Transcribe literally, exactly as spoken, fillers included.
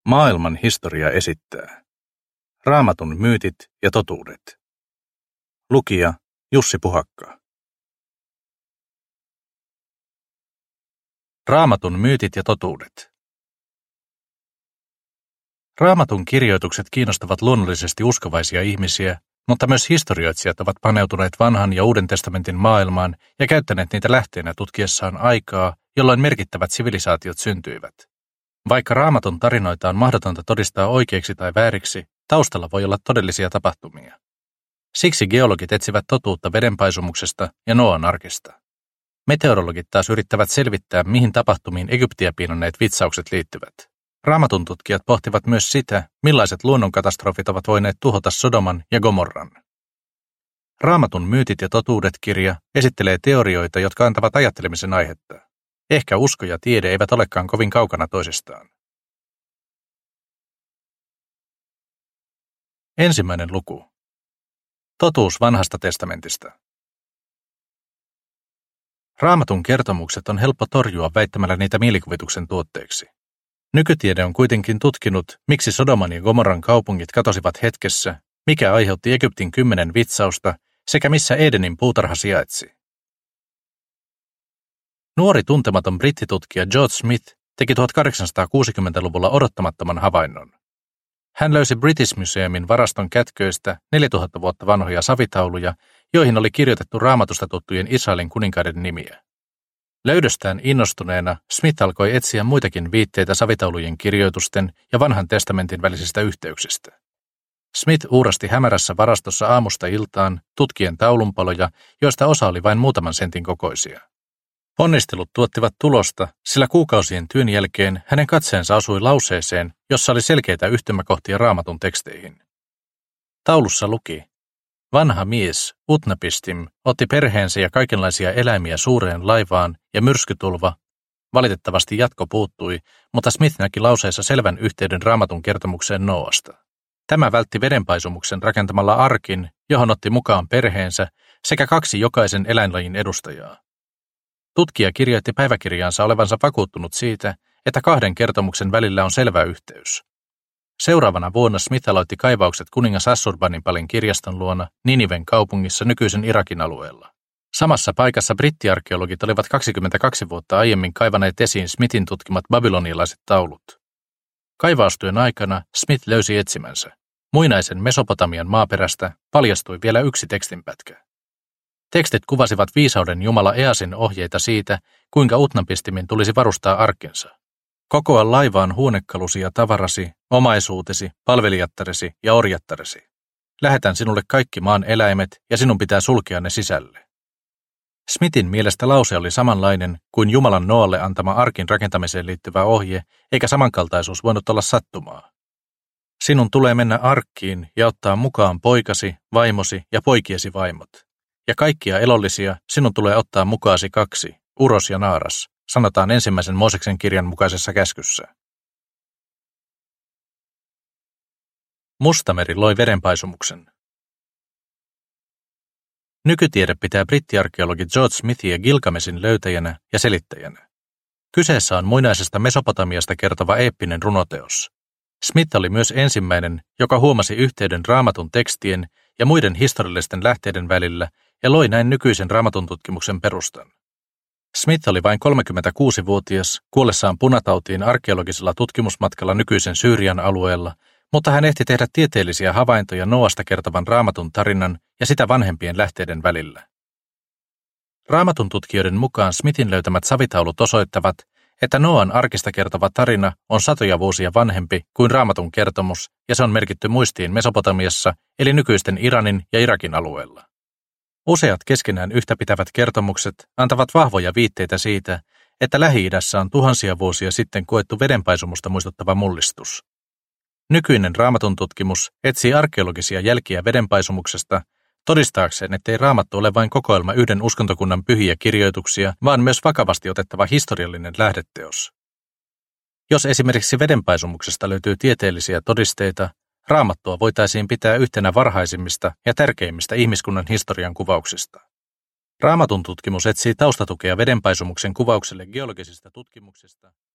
Maailman historia esittää. Raamatun myytit ja totuudet. Lukija Jussi Puhakka. Raamatun myytit ja totuudet. Raamatun kirjoitukset kiinnostavat luonnollisesti uskovaisia ihmisiä, mutta myös historioitsijat ovat paneutuneet vanhan ja uuden testamentin maailmaan ja käyttäneet niitä lähteenä tutkiessaan aikaa, jolloin merkittävät sivilisaatiot syntyivät. Vaikka Raamatun tarinoita on mahdotonta todistaa oikeiksi tai vääriksi, taustalla voi olla todellisia tapahtumia. Siksi geologit etsivät totuutta vedenpaisumuksesta ja Nooan arkista. Meteorologit taas yrittävät selvittää, mihin tapahtumiin Egyptiä piinanneet vitsaukset liittyvät. Raamatun tutkijat pohtivat myös sitä, millaiset luonnonkatastrofit ovat voineet tuhota Sodoman ja Gomorran. Raamatun myytit ja totuudet-kirja esittelee teorioita, jotka antavat ajattelemisen aihetta. Ehkä usko ja tiede eivät olekaan kovin kaukana toisistaan. Ensimmäinen luku. Totuus vanhasta testamentista. Raamatun kertomukset on helppo torjua väittämällä niitä mielikuvituksen tuotteeksi. Nykytiede on kuitenkin tutkinut, miksi Sodoman ja Gomorran kaupungit katosivat hetkessä, mikä aiheutti Egyptin kymmenen vitsausta sekä missä Edenin puutarha sijaitsi. Nuori tuntematon brittitutkija George Smith teki tuhatkahdeksansataakuusikymmentäluvulla odottamattoman havainnon. Hän löysi British Museumin varaston kätköistä neljätuhatta vuotta vanhoja savitauluja, joihin oli kirjoitettu Raamatusta tuttujen Israelin kuninkaiden nimiä. Löydöstään innostuneena Smith alkoi etsiä muitakin viitteitä savitaulujen kirjoitusten ja vanhan testamentin välisistä yhteyksistä. Smith uurasti hämärässä varastossa aamusta iltaan tutkien taulunpaloja, joista osa oli vain muutaman sentin kokoisia. Ponnistelut tuottivat tulosta, sillä kuukausien työn jälkeen hänen katseensa osui lauseeseen, jossa oli selkeitä yhtymäkohtia Raamatun teksteihin. Taulussa luki: vanha mies, Utnapistim, otti perheensä ja kaikenlaisia eläimiä suureen laivaan ja myrskytulva. Valitettavasti jatko puuttui, mutta Smith näki lauseessa selvän yhteyden Raamatun kertomukseen Nooasta. Tämä vältti vedenpaisumuksen rakentamalla arkin, johon otti mukaan perheensä sekä kaksi jokaisen eläinlajin edustajaa. Tutkija kirjoitti päiväkirjaansa olevansa vakuuttunut siitä, että kahden kertomuksen välillä on selvä yhteys. Seuraavana vuonna Smith aloitti kaivaukset kuningas Assurbanipalin kirjaston luona Niniven kaupungissa nykyisen Irakin alueella. Samassa paikassa brittiarkeologit olivat kaksikymmentäkaksi vuotta aiemmin kaivaneet esiin Smithin tutkimat babylonialaiset taulut. Kaivaustyön aikana Smith löysi etsimänsä. Muinaisen Mesopotamian maaperästä paljastui vielä yksi tekstinpätkä. Tekstit kuvasivat viisauden jumala Easin ohjeita siitä, kuinka Utnapistimin tulisi varustaa arkkinsa. Kokoa laivaan huonekalusi ja tavarasi, omaisuutesi, palvelijattaresi ja orjattaresi. Lähetän sinulle kaikki maan eläimet ja sinun pitää sulkea ne sisälle. Smithin mielestä lause oli samanlainen kuin Jumalan Nooalle antama arkin rakentamiseen liittyvä ohje, eikä samankaltaisuus voinut olla sattumaa. Sinun tulee mennä arkkiin ja ottaa mukaan poikasi, vaimosi ja poikiesi vaimot. Ja kaikkia elollisia sinun tulee ottaa mukaasi kaksi, Uros ja Naaras, sanotaan ensimmäisen Mooseksen kirjan mukaisessa käskyssä. Mustameri loi vedenpaisumuksen. Nykytiede pitää brittiarkeologi George Smithia Gilgamesin löytäjänä ja selittäjänä. Kyseessä on muinaisesta Mesopotamiasta kertova eeppinen runoteos. Smith oli myös ensimmäinen, joka huomasi yhteyden Raamatun tekstien ja muiden historiallisten lähteiden välillä ja loi näin nykyisen Raamatun tutkimuksen perustan. Smith oli vain kolmekymmentäkuusivuotias kuollessaan punatautiin arkeologisella tutkimusmatkalla nykyisen Syyrian alueella, mutta hän ehti tehdä tieteellisiä havaintoja Nooasta kertovan Raamatun tarinan ja sitä vanhempien lähteiden välillä. Raamatun tutkijoiden mukaan Smithin löytämät savitaulut osoittavat, että Nooan arkista kertova tarina on satoja vuosia vanhempi kuin Raamatun kertomus ja se on merkitty muistiin Mesopotamiassa eli nykyisten Iranin ja Irakin alueella. Useat keskenään yhtäpitävät kertomukset antavat vahvoja viitteitä siitä, että Lähi-idässä on tuhansia vuosia sitten koettu vedenpaisumusta muistuttava mullistus. Nykyinen Raamatun tutkimus etsii arkeologisia jälkiä vedenpaisumuksesta todistaakseen, ettei Raamattu ole vain kokoelma yhden uskontokunnan pyhiä kirjoituksia, vaan myös vakavasti otettava historiallinen lähdeteos. Jos esimerkiksi vedenpaisumuksesta löytyy tieteellisiä todisteita, Raamattua voitaisiin pitää yhtenä varhaisimmista ja tärkeimmistä ihmiskunnan historian kuvauksista. Raamatun tutkimus etsii taustatukea vedenpaisumuksen kuvaukselle geologisista tutkimuksista